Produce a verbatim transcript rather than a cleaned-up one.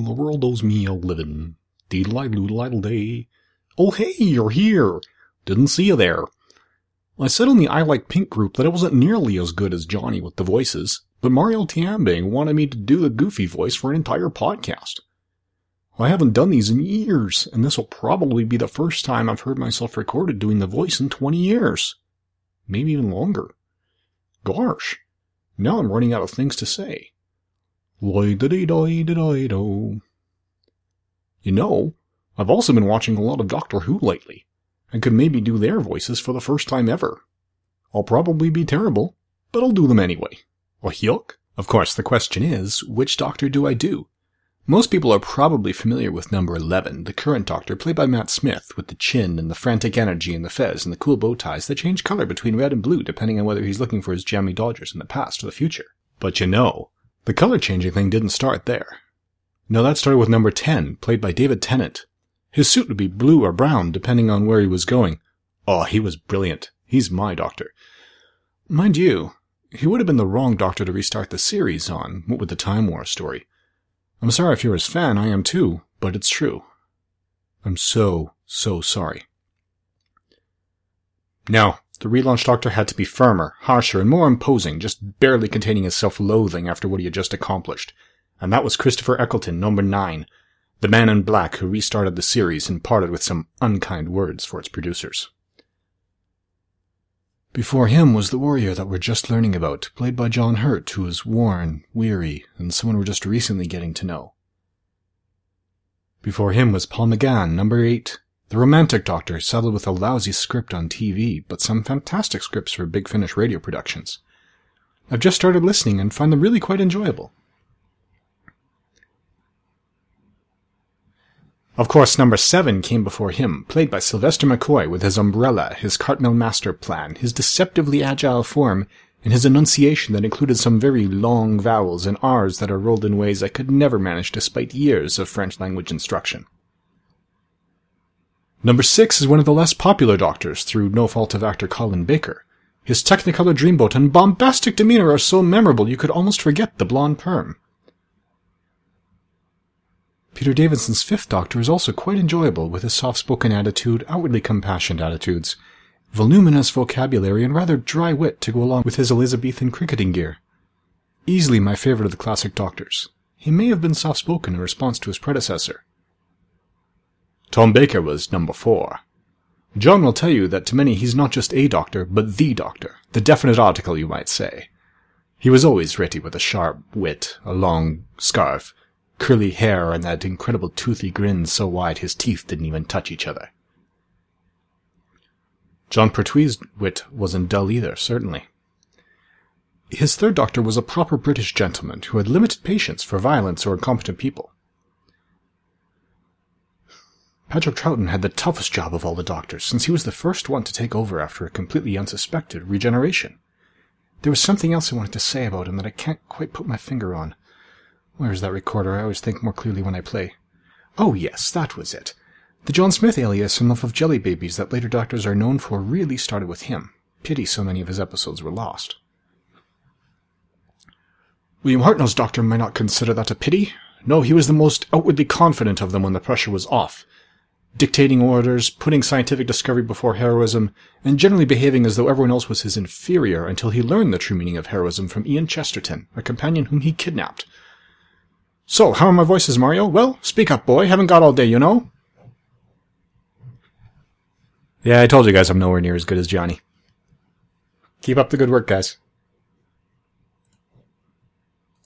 the world owes me a living. Deedle-i-doodle-idle-day. Oh hey, you're here! Didn't see you there. I said on the I Like Pink group that I wasn't nearly as good as Johnny with the voices, but Mario Tiambang wanted me to do the Goofy voice for an entire podcast. I haven't done these in years, and this will probably be the first time I've heard myself recorded doing the voice in twenty years. Maybe even longer. Gosh, now I'm running out of things to say. You know, I've also been watching a lot of Doctor Who lately, and could maybe do their voices for the first time ever. I'll probably be terrible, but I'll do them anyway. Oh, yuck. Of course, the question is, which Doctor do I do? Most people are probably familiar with number eleven, the current Doctor, played by Matt Smith, with the chin and the frantic energy and the fez and the cool bow ties that change color between red and blue depending on whether he's looking for his jammy Dodgers in the past or the future. But you know, the color-changing thing didn't start there. No, that started with number ten, played by David Tennant. His suit would be blue or brown, depending on where he was going. Oh, he was brilliant. He's my Doctor. Mind you, he would have been the wrong Doctor to restart the series on, what with the Time War story. I'm sorry if you're his fan, I am too, but it's true. I'm so, so sorry. No, the relaunched Doctor had to be firmer, harsher, and more imposing, just barely containing his self-loathing after what he had just accomplished. And that was Christopher Eccleston, number nine, the man in black who restarted the series and parted with some unkind words for its producers. Before him was the warrior that we're just learning about, played by John Hurt, who was worn, weary, and someone we're just recently getting to know. Before him was Paul McGann, number eight, the romantic Doctor, saddled with a lousy script on T V, but some fantastic scripts for Big Finish radio productions. I've just started listening and find them really quite enjoyable. Of course, number seven came before him, played by Sylvester McCoy with his umbrella, his Cartmill master plan, his deceptively agile form, and his enunciation that included some very long vowels and R's that are rolled in ways I could never manage despite years of French language instruction. Number six is one of the less popular Doctors, through no fault of actor Colin Baker. His Technicolor Dreamboat and bombastic demeanor are so memorable you could almost forget the blonde perm. Peter Davidson's fifth Doctor is also quite enjoyable, with his soft-spoken attitude, outwardly compassionate attitudes, voluminous vocabulary, and rather dry wit to go along with his Elizabethan cricketing gear. Easily my favourite of the classic Doctors. He may have been soft-spoken in response to his predecessor. Tom Baker was number four. John will tell you that to many he's not just a Doctor, but the Doctor, the definite article you might say. He was always ready with a sharp wit, a long scarf, curly hair, and that incredible toothy grin so wide his teeth didn't even touch each other. John Pertwee's wit wasn't dull either, certainly. His third Doctor was a proper British gentleman who had limited patience for violence or incompetent people. Patrick Troughton had the toughest job of all the Doctors, since he was the first one to take over after a completely unsuspected regeneration. There was something else I wanted to say about him that I can't quite put my finger on. Where's that recorder? I always think more clearly when I play. Oh yes, that was it. The John Smith alias and Love of Jelly Babies that later Doctors are known for really started with him. Pity so many of his episodes were lost. William Hartnell's Doctor might not consider that a pity. No, he was the most outwardly confident of them when the pressure was off. Dictating orders, putting scientific discovery before heroism, and generally behaving as though everyone else was his inferior until he learned the true meaning of heroism from Ian Chesterton, a companion whom he kidnapped. So, how are my voices, Mario? Well, speak up, boy. Haven't got all day, you know? Yeah, I told you guys I'm nowhere near as good as Johnny. Keep up the good work, guys.